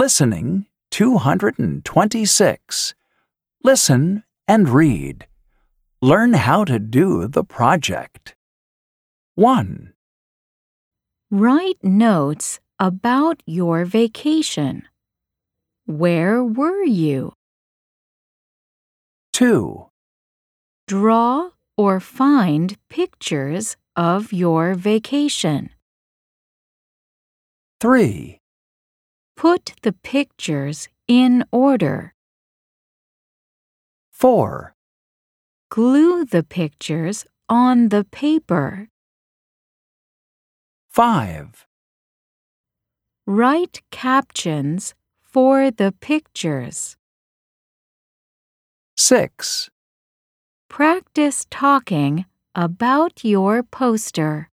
Listening 226. Listen and read. Learn how to do the project. 1. Write notes about your vacation. Where were you? 2. Draw or find pictures of your vacation. 3. Put the pictures in order. 4. Glue the pictures on the paper. 5. Write captions for the pictures. 6. Practice talking about your poster.